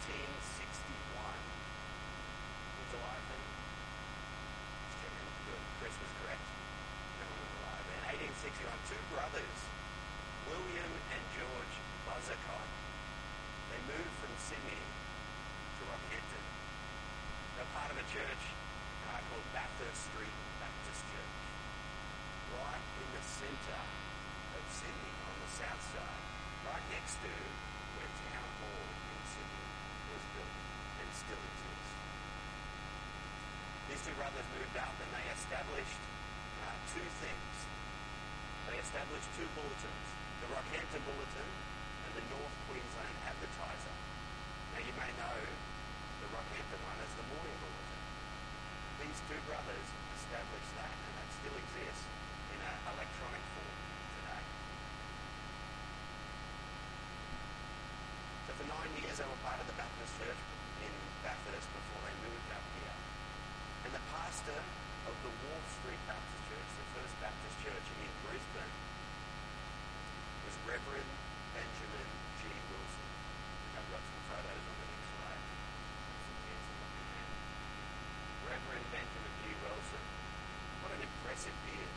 1861. Who's alive then? Just checking. Good. Chris was correct. No one was alive then. 1861. Two brothers, William and George Buzzacott. They moved from Sydney to Rockhampton. They're part of a church called Bathurst Street Baptist Church, right in the centre of Sydney on the south side, right next to where Town Hall in Sydney was built and still exists. These two brothers moved up and they established two things. They established two bulletins, the Rockhampton Bulletin and the North Queensland Advertiser. Now you may know the Rockhampton one as the Morning Bulletin. These two brothers established that, and that still exists in an electronic form today. So for 9 years they were part of the Baptist Church in Bathurst before they moved up here. And the pastor of the Wall Street Baptist Church, the first Baptist church in Brisbane, was Reverend Benjamin G. Wilson. I've got some photos on the next slide. Reverend Benjamin G. Wilson. What an impressive beard.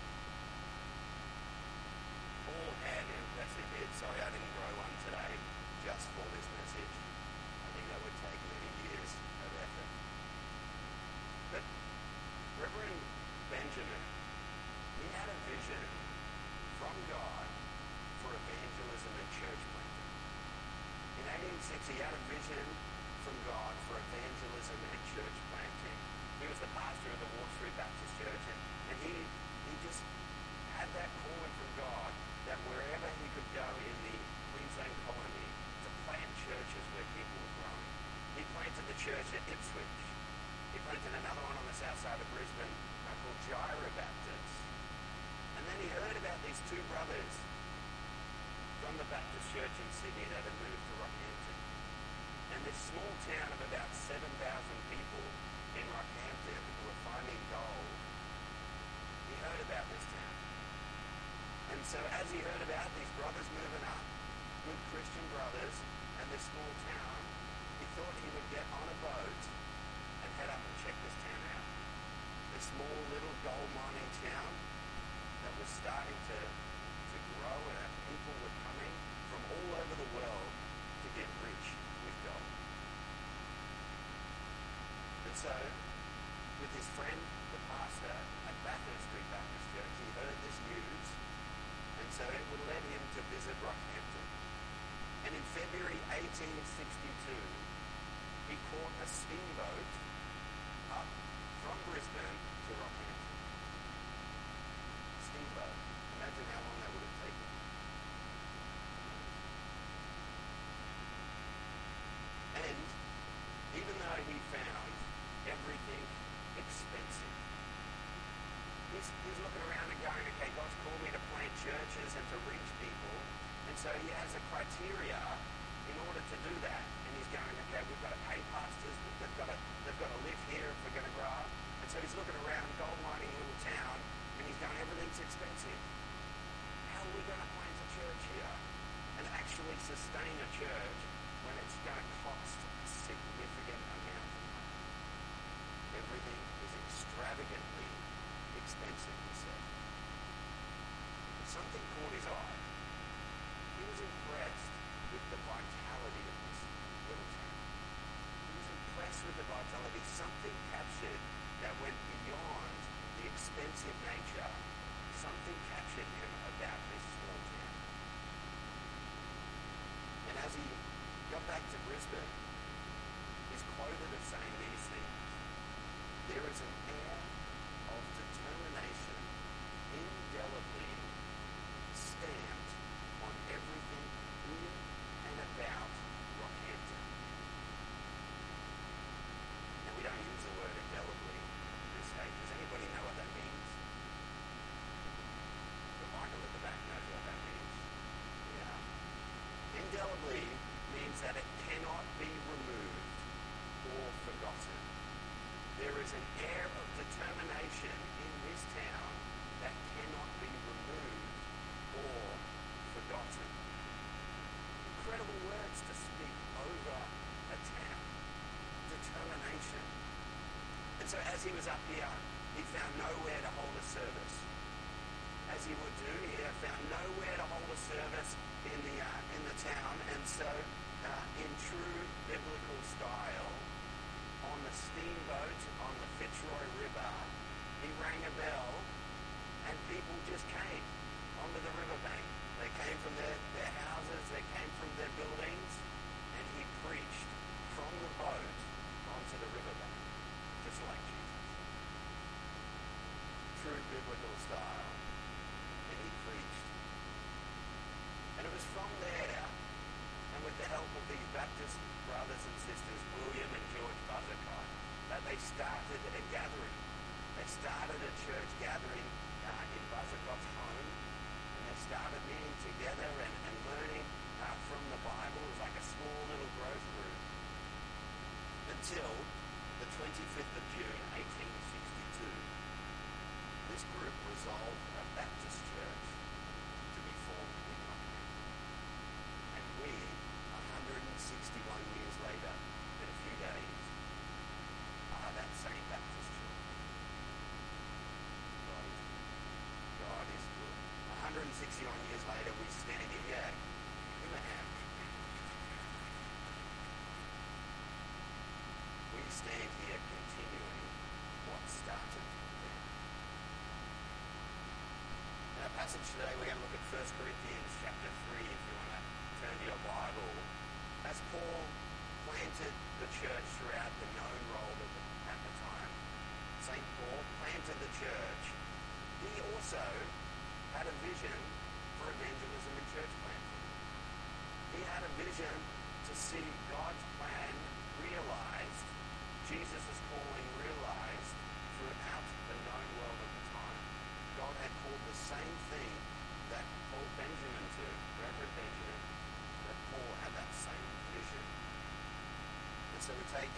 Paul had an impressive beard. Sorry I didn't grow one today just for this message. I think that would take many years of effort. But Reverend Benjamin, he had a vision from God for evangelism and church planting. In 1860, he had a vision from God for evangelism and church planting. He was the pastor of the Wall Street Baptist Church, and he just had that calling from God that wherever he could go in the Queensland colony to plant churches where people were growing. He planted the church at Ipswich. He planted another one on the south side of Brisbane called Gyra Baptist. And then he heard about these two brothers from the Baptist Church in Sydney that had moved to Rockhampton. And this small town of about 7,000 people in Rockhampton who were finding gold, he heard about this town. And so as he heard about these brothers moving up, good Christian brothers, and this small town, he thought he would get on a boat and head up and check this town out. This small little gold mining town that was starting to grow, and people were coming from all over the world to get rich with gold. And so, with his friend, the pastor at Bathurst Street Baptist Church, he heard this news, and so it would led him to visit Rockhampton. And in February 1862, he caught a steamboat up from Brisbane to Rockhampton. Steamboat. Imagine how long that would have taken. And even though he found everything expensive, he's looking around and going, okay, God's called me to plant churches and to reach people, and so he has a criteria in order to do that. And he's going, okay, we've got to pay pastors, they've got to live here if we're going to grow up. And so he's looking around, gold mining little town, and he's going, everything's expensive. How are we going to plant a church here and actually sustain a church when it's going to cost a significant amount of money? Everything is extravagantly expensive, he said. Something caught his eye. He was impressed with the vitality of this little town. He was impressed with the vitality. Something captured that went beyond the expensive nature. Something captured him about this small town. And as he got back to Brisbane, he's quoted as saying these things. There is an air of determination indelibly stamped on everything in and about Rockhampton. Now, we don't use the word indelibly in this stage. Does anybody know what that means? The Michael at the back knows what that means. Yeah. Indelibly means that it cannot be removed or forgotten. There is an air of determination in this town that cannot be removed or forgotten. he was up here, he found nowhere to hold a service. As he would do, he had found nowhere to hold a service in the town, and so in true biblical style, on the steamboat on the Fitzroy River, he rang a bell, and people just came onto the riverbank. They came from their houses, they came from their buildings, and he preached from the boat onto the riverbank, just like Jesus. True biblical style. And he preached. And it was from there, and with the help of these Baptist brothers and sisters, William and George Buzzacott, that they started a gathering. They started a church gathering in Buzzacott's home, and they started meeting together and learning from the Bible. It was like a small little growth group until the 25th of June, 1862. This group resolved a Baptist church to be formed in Nottingham. And we, 161 years later, in a few days, are that same Baptist church. God is good. 161 years later, we stand here in the hand. We stand here continuing what started there. In our passage today, we're going to look at 1 Corinthians chapter 3, if you want to turn to your Bible. As Paul planted the church throughout the known role at the time, St. Paul planted the church. He also had a vision for evangelism and church planting. He had a vision to see God's plan realized, Jesus' calling realized throughout the known world at the time. God had called the same thing that called Benjamin to, Reverend Benjamin, that Paul had that same vision. And so we take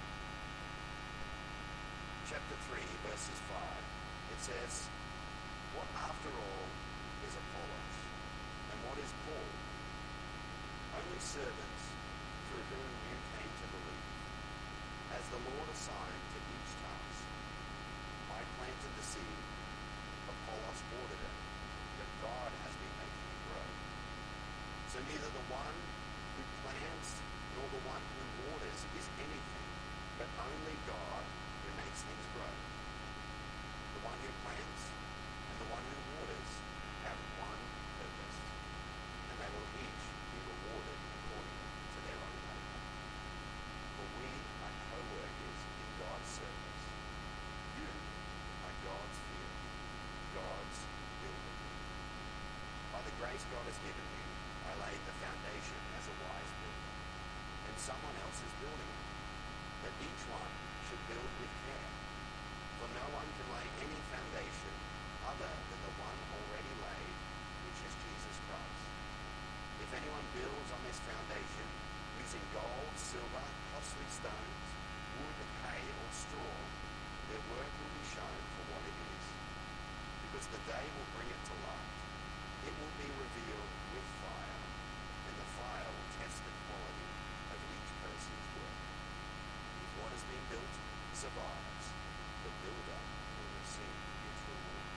chapter 3, verses 5. It says, "What after all is Apollos? And what is Paul? Only servants through whom you came to believe, as the Lord assigned to each task. I planted the seed, Apollos watered it, but God has been making it grow. So neither the one who plants nor the one who waters is anything, but only God who makes things grow. The one who plants and the one who waters have one purpose, and they will each be rewarded according to their own labor. For we are co-workers in God's service. You are God's field, God's building. By the grace God has given me, I laid the foundation as a wise builder, and someone else is building it. But each one should build with care. For no one can lay any foundation other than the one already laid, which is Jesus Christ. If anyone builds on this foundation using gold, silver, costly stones, wood, hay, or straw, their work will be shown for what it is, because the day will bring it to light. It will be revealed with fire, and the fire will test the quality of each person's work. If what has been built survives, the builder will receive its reward."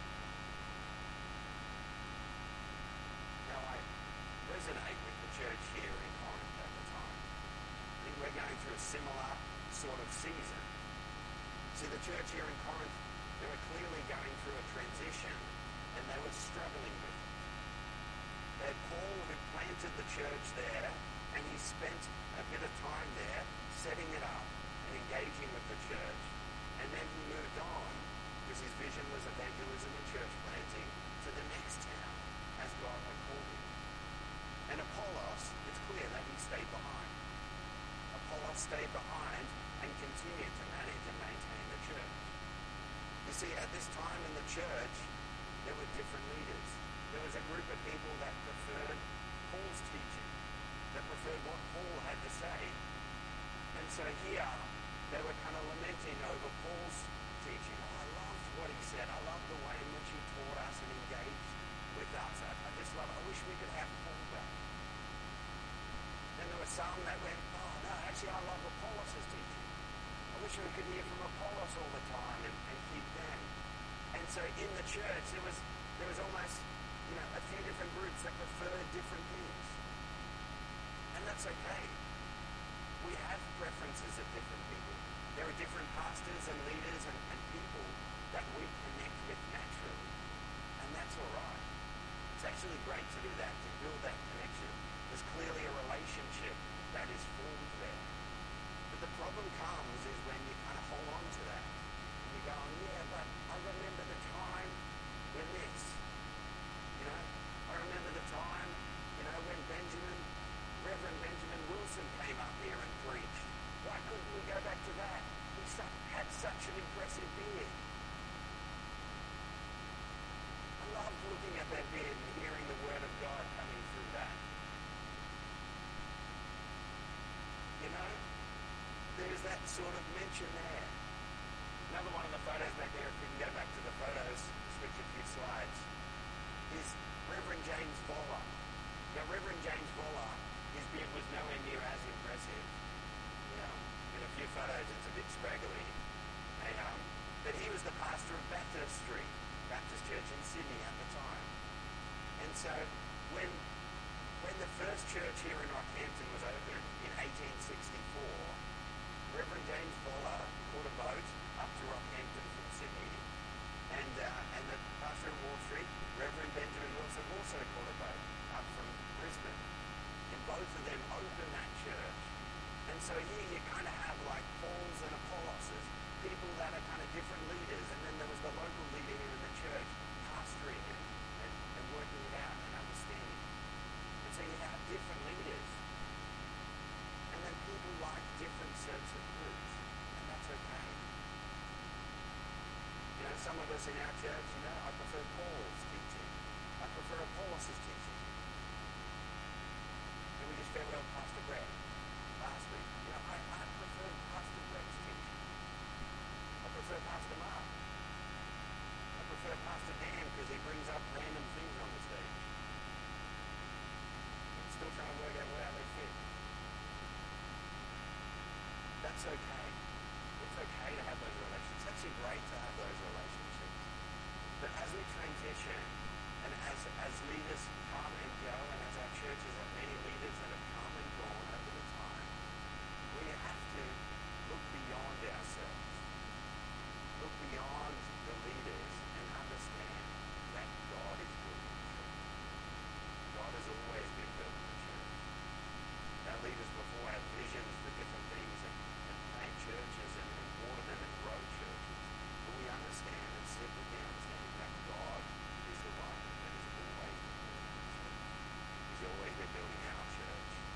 Now, I resonate with the church here in Corinth at the time. I think we're going through a similar sort of season. See, the church here in Corinth, they were clearly going through a transition, and they were struggling with it. They had Paul who planted the church there, and he spent a bit of time there setting it up and engaging with the church. And then he moved on, because his vision was evangelism and church planting, to the next town, as God had called him. And Apollos, it's clear that he stayed behind. Apollos stayed behind and continued to manage and maintain the church. You see, at this time in the church, there were different leaders. There was a group of people that preferred Paul's teaching, that preferred what Paul had to say. And so here, they were kind of lamenting over Paul's teaching. Oh, I loved what he said. I loved the way in which he taught us and engaged with us. I just love it. I wish we could have Paul back. Then there were some that went, oh, no, actually, I love Apollos' teaching. I wish we could hear from Apollos all the time and keep them. And so in the church, there was almost, a few different groups that preferred different things. And that's okay. We have preferences of different people. There are different pastors and leaders and people that we connect with naturally. And that's all right. It's actually great to do that, to build that connection. There's clearly a relationship that is formed there. But the problem comes is when you kind of hold on to that. And you go, yeah, but I remember the time when this. I remember the time, when Reverend Benjamin Wilson came up here and preached. Why couldn't we go back to that? He had such an impressive beard. I loved looking at that beard and hearing the word of God coming through that. There's that sort of mention there. Another one of the photos back there, if we can go back to the photos, switch a few slides, is Reverend James Voller. Now, Reverend James Voller, his beard was nowhere near as impressive. In a few photos, it's a bit scraggly. But he was the pastor of Baptist Church in Sydney at the time. And so, when the first church here in Rockhampton was opened in 1864, Reverend James Voller caught a boat up to Rockhampton from Sydney, and the pastor in Wall Street, Reverend Benjamin Wilson, also caught a boat up from Brisbane. And both of them opened that church. And so here you kind of have like Pauls and Apolloses, people that are kind of different leaders, and then there was the local leader here in the church pastoring and working it out and understanding. And so you have different leaders. And then people like different sets of groups. And that's okay. Some of us in our church, I prefer Paul's teaching. I prefer Apollos' teaching. And we just farewell Pastor Greg last week. I prefer Pastor Greg's teaching. I prefer Pastor Mark. I prefer Pastor Dan because he brings up random things on the stage. I'm still trying to work out where they fit. That's okay. It's okay to have those relationships. It's actually great to have those relationships. But as we transition, and as leaders come and go, and as our churches have many leaders that have come and gone over the time, we have to look beyond ourselves. Look beyond the leaders and understand that God is building the church. God has always been building the church. Our leaders before had visions for different things and plant churches and water them and grow churches. But we understand and sit with the understanding that God is the one that has always been building the church. He's always been building our church.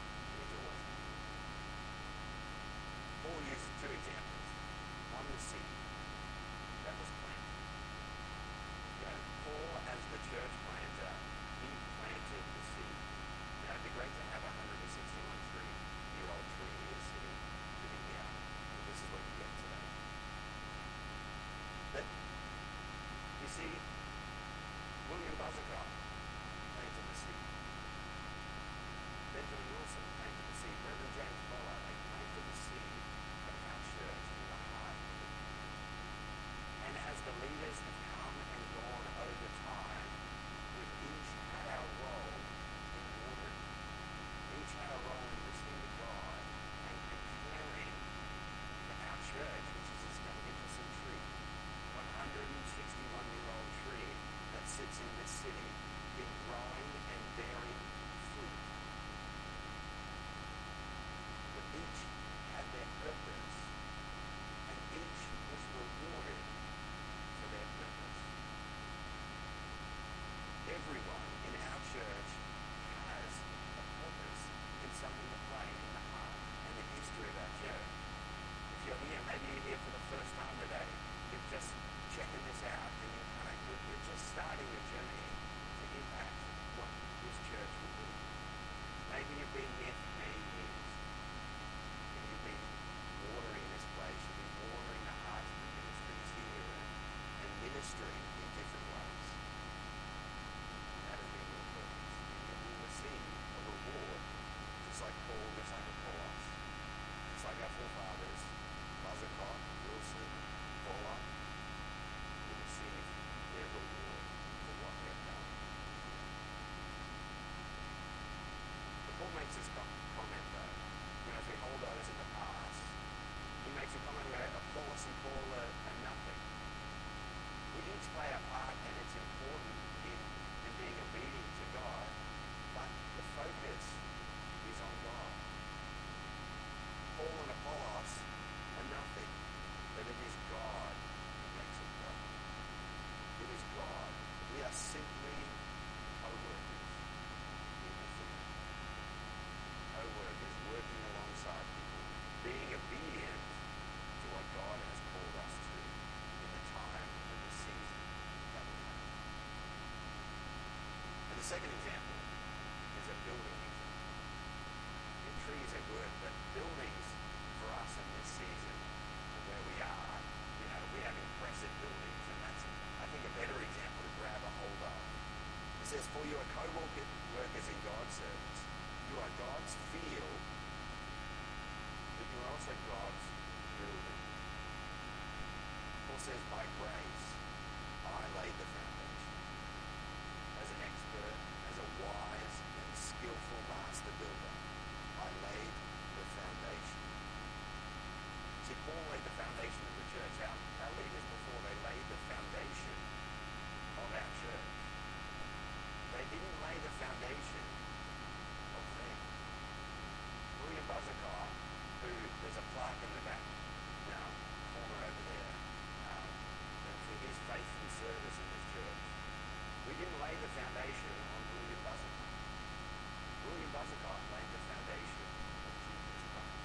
second example is a building example. Trees are good, but buildings for us in this season, where we are, we have impressive buildings, and that's, I think, a better example to grab a hold of. It says, for you are co-workers in God's service. You are God's field, but you are also God's building. Paul says, by grace, I laid the foundation. As an expert, as a wise and skillful master builder, I laid the foundation. See, Paul laid the foundation of the church. Our leaders before, they laid the foundation of our church. They didn't lay the foundation of them. William Buzzacott, who, there's a plaque in the back, corner over there, for his faithful service in this church. We didn't lay the foundation on William Buzzacott. William Buzzacott laid the foundation of Jesus Christ.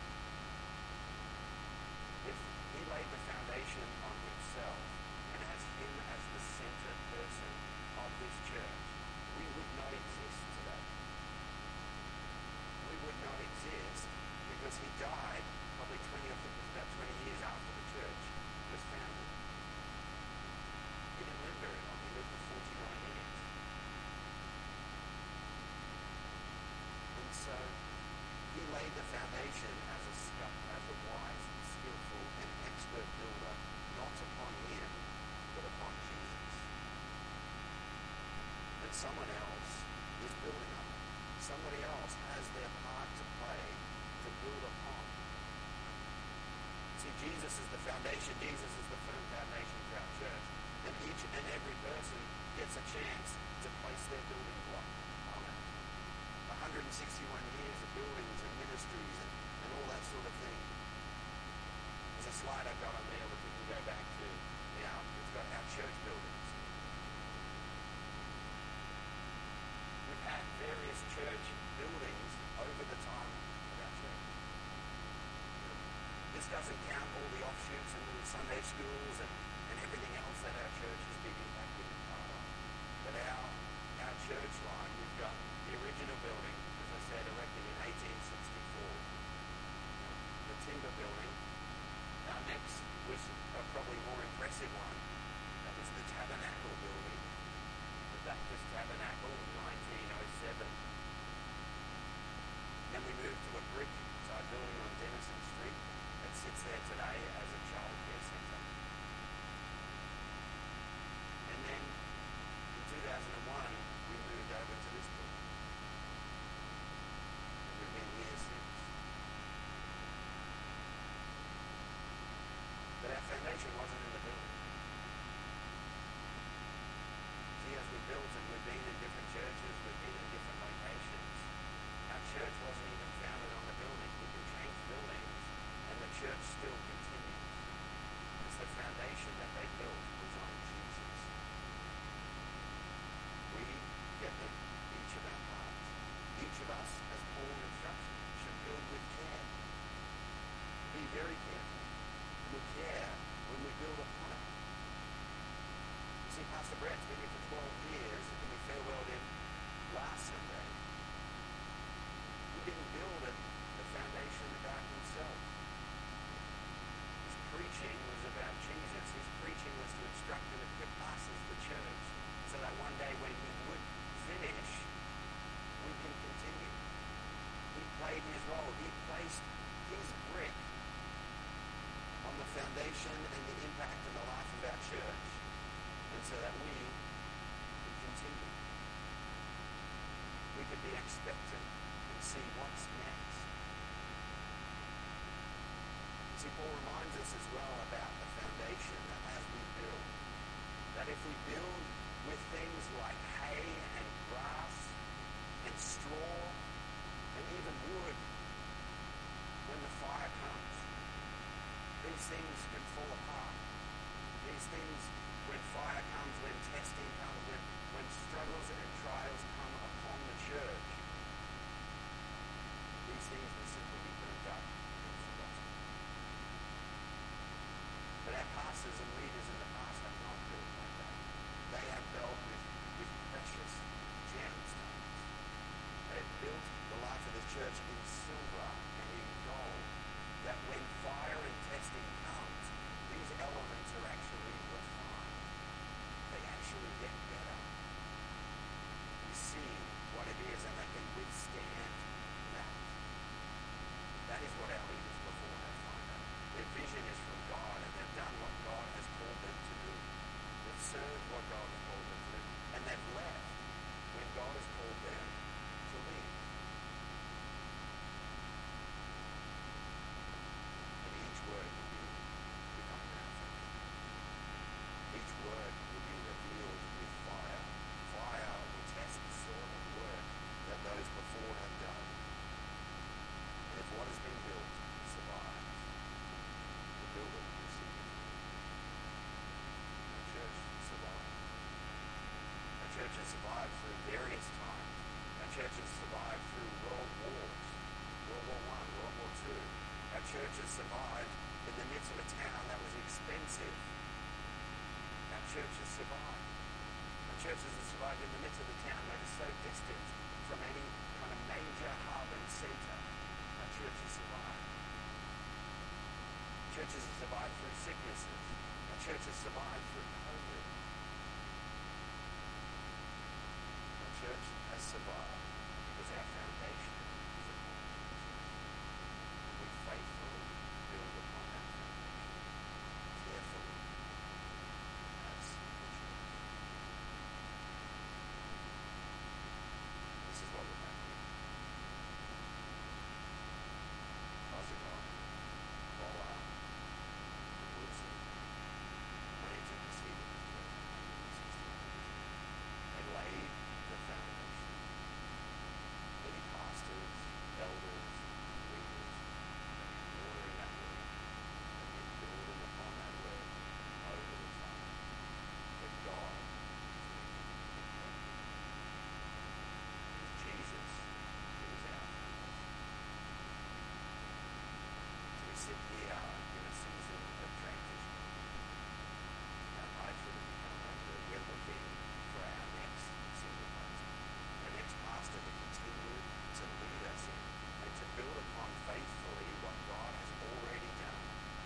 If he laid the foundation on himself and has him as the center person of this church, we would not exist today. We would not exist because he died probably 20 years after the church was founded. He didn't live very long. He lived for 49 years. And so he laid the foundation as a wise, skillful, and expert builder, not upon him, but upon Jesus. And someone else is building on it. Somebody else has their part to play to build upon. See, Jesus is the foundation. Jesus is the firm foundation for our church. And each and every person gets a chance to place their building block on it. 161 years of buildings and ministries and all that sort of thing. There's a slide I've got on there which we can go back to. It's got our church buildings. We've had various church buildings over the time of our church. This doesn't count all the offshoots and little Sunday schools and everything else that our church has been impacted in part of. But our church line, we've got the original building, as I said, erected in 1864. The timber building. Our next was a probably more impressive one. That was the Tabernacle building. The Baptist Tabernacle in 1907. Then we moved to a brick-side building on Denison Street that sits there today as a childcare centre. And then in 2001, we moved over to this building. And we've been here since. But our foundation wasn't in the building. See, as we built and we've been in different churches, we've been in different locations, our church wasn't even founded on the building. We can change buildings and the church still continues. It's the foundation that they built was on Jesus. We get them, each of our parts. Each of us, as Paul instructs, should build with care. Be very careful. With care when we build upon it. You see, Pastor Brett's been here for 12 years and we farewelled him last Sunday. He didn't build the foundation about himself. His preaching was about Jesus. His preaching was to instruct and equip us as the church so that one day when he would finish, we can continue. He played his role. He placed his brick on the foundation and the impact in the life of our church, and so that we could continue. We could be expectant and see what's next. See, Paul reminds us as well about the foundation that as we build, that if we build with things like hay and grass and straw and even wood, when the fire comes, these things can fall apart. These things, when fire comes, when testing comes, when struggles and trials come upon the church, these things will simply be burnt up and forgotten. But our pastors and leaders in the past have not built like that. They have dealt with precious gems various times. Our church has survived through world wars, World War I, World War II. Our church has survived in the midst of a town that was expensive. Our church has survived. Our church has survived in the midst of a town that is so distant from any kind of major hub and center. Our church has survived. Churches have survived through sicknesses. Our church has survived through COVID. Our church has survived because our foundation is upon Jesus. We faithfully build upon that foundation, carefully as the church. This is what we're about here. Pastor God, Paula, Wilson, planted the seed of this church in 1960. They laid the foundation. Many pastors, elders, leaders, watering that word, and then building upon that word over the time. But God is Jesus is our foundation. So we sit here in a season of transition. Our lives are become under. We're looking for our next senior pastor, our next pastor to continue to lead us in and to build upon faithfully what God has already done.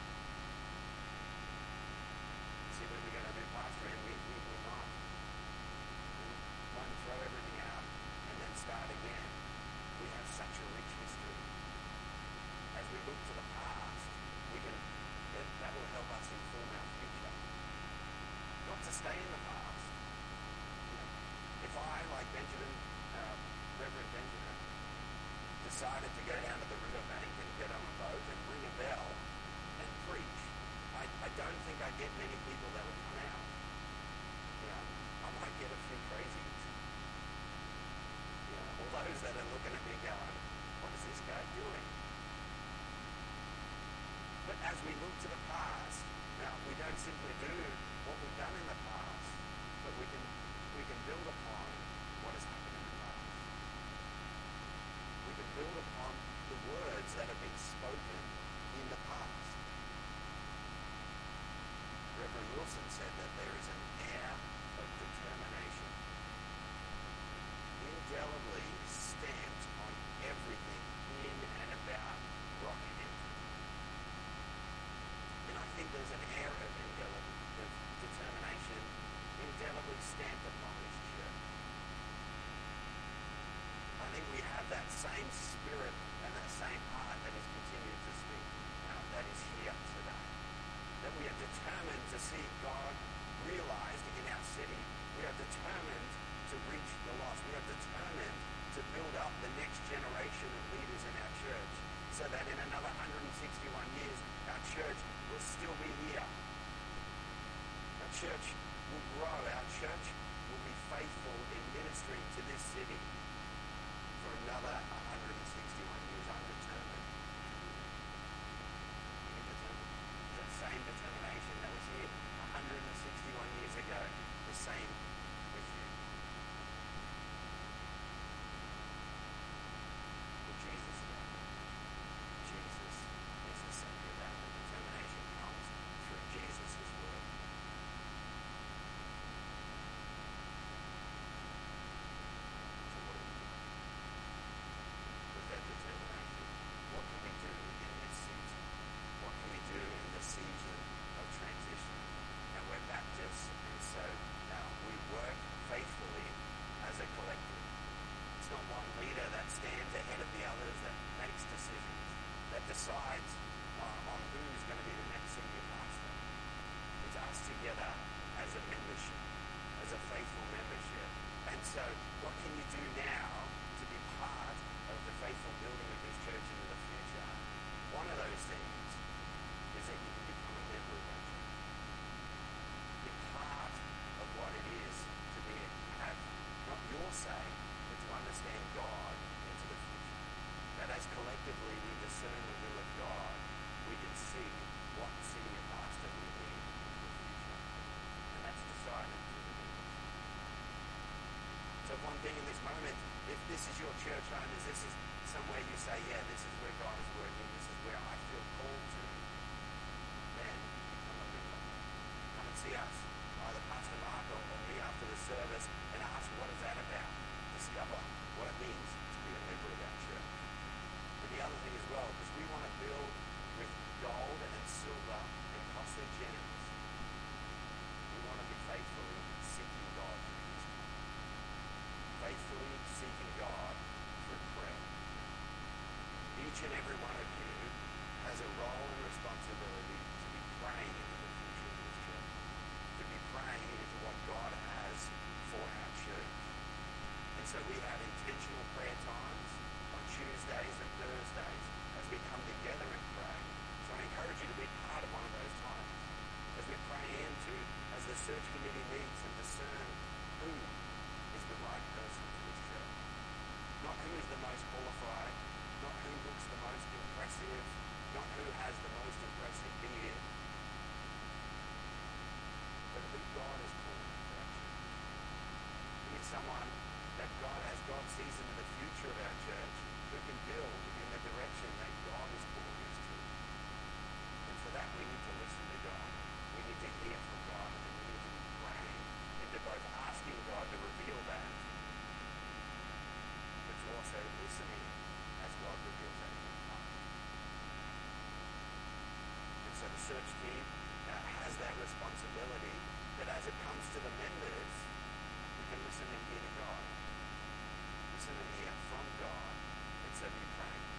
See, when we get a new pastor in, we're not. We won't throw everything out and then start again. We have such a rich history. As we look to the past, that will help us inform our future. Not to stay in the past. If I, like Reverend Benjamin, decided to go down to the riverbank and get on a boat and ring a bell and preach, I don't think I'd get many people that would come out. I might get a few crazies. All those that are looking at me going, what is this guy doing? But as we look to the past, now we don't simply do what we've done in the past, but we can build upon what has happened in the past. We can build upon the words that have been spoken in the past. Reverend Wilson said that there is an air of determination indelibly stamped on everything in and about Rockhampton. And I think there's an air of determination indelibly stamped upon this church. I think we have that same spirit and that same heart that has continued to speak that is here today. That we are determined to see God realized in our city. We are determined to reach the lost. We are determined to build up the next generation of leaders in our church so that in another 161 years, our church will still be here. Our church will grow. Our church will be faithful in ministry to this city for another 161 years. I'm determined. You're determined. That same determination that was here 161 years ago, the same with you. What Jesus did. Jesus is the center of that. The determination comes through Jesus' word. So what do we do? With that determination, what can we do in this season? What can we do in the season of transition? And we're Baptists, and so we work faithfully as a collective. It's not one leader that stands ahead of the others that makes decisions, that decides on who's going to be the next senior pastor. It's us together as a membership, as a faithful membership. And so what can you do now to be part of the faithful building of this church into the future? One of those things is that you can become a member of our church. Be part of what it is to have not your say, but to understand God into the future. That as collectively we discern the will of God, we can see what senior pastor we need for the future. And that's decided through the members. So if one thing in this If this is your church home, if this is somewhere you say, yeah, this is where God is working, this is where I feel called to, then become a member. Come and see us, either Pastor Mark or me after the service, and ask what is that about. Discover what it means to be a member of our church. But the other thing as well, because we want to build with gold and silver and costly gems, we want to be faithfully seeking God through this time. Faithfully seeking God through prayer. Each and every one of you has a role and responsibility to be praying into the future of this church, to be praying into what God has for our church. And so we have intentional prayer times on Tuesdays and Thursdays as we come together and pray. So I encourage you to be part of one of those times as we pray into, as the search committee meets and discern who is the right person for this church. Not who is the most qualified, not who looks the most impressive, not who has the most impressive beard, but who God has called for our church. We need someone that God sees into the future of our church who can build in the direction that God is calling us to. And for that we need to listen to God. We need to hear from God, and we need to be praying into both asking God to reveal that, but to also listening as God reveals that in our heart. And so the search team has that responsibility that as it comes to the members, we can listen and hear to God. Listen and hear from God, and so be praying.